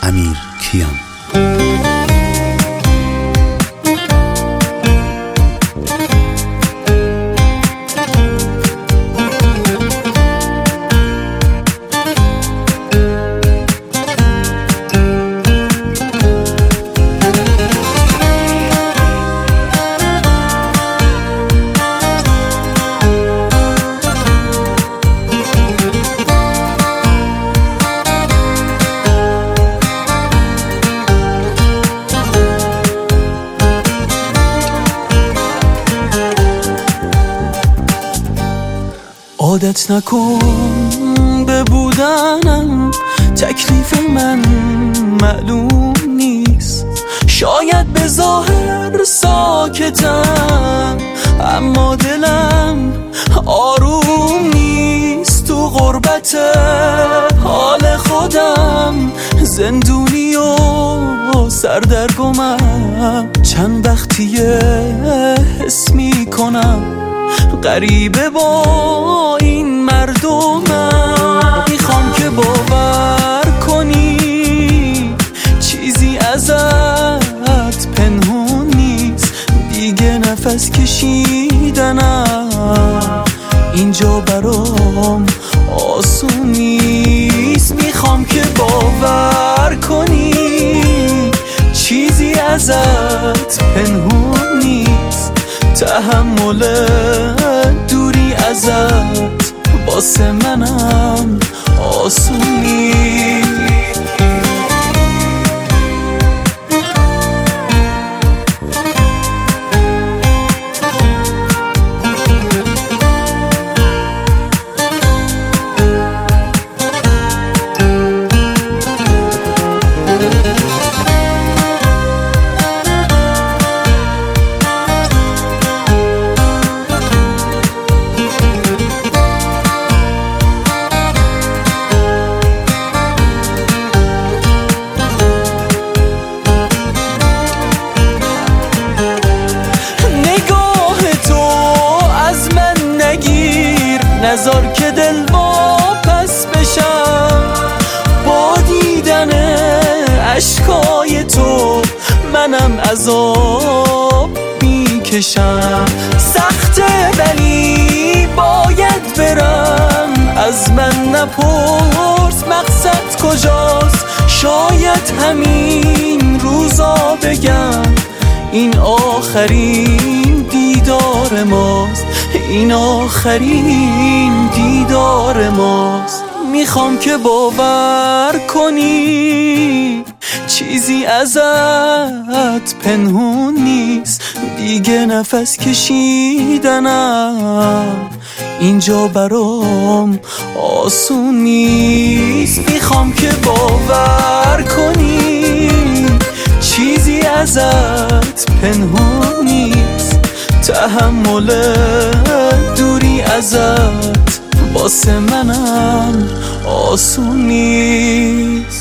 امیر کیان. عادت نکن به بودنم، تکلیف من معلوم نیست. شاید به ظاهر ساکتم اما دلم آروم نیست. تو غربت حال خودم زندونی و سردرگمم. چند وقتیه حس میکنم غریبه با این مردمم. میخوام که باور کنی چیزی ازت پنهون نیست. دیگه نفس کشیدنم اینجا برام آسون نیست. میخوام که باور کنی چیزی ازت پنهون نیست. تحمل دوری ازت واسه منم آسون نیست. نذار که دل واپس بشم با دیدن اشکای تو. منم عذاب میکشم، سخته ولی باید برم. از من نپرس مقصد کجاست، شاید همین روزا بگم این آخرین دیدار ماست. این آخرین دیدار ماست. میخوام که باور کنی چیزی ازت پنهون نیست. دیگه نفس کشیدنم اینجا برام آسون نیست. میخوام که باور کنی چیزی ازت پنهون نیست. تحمل دوری ازت واسه منم آسون نیست.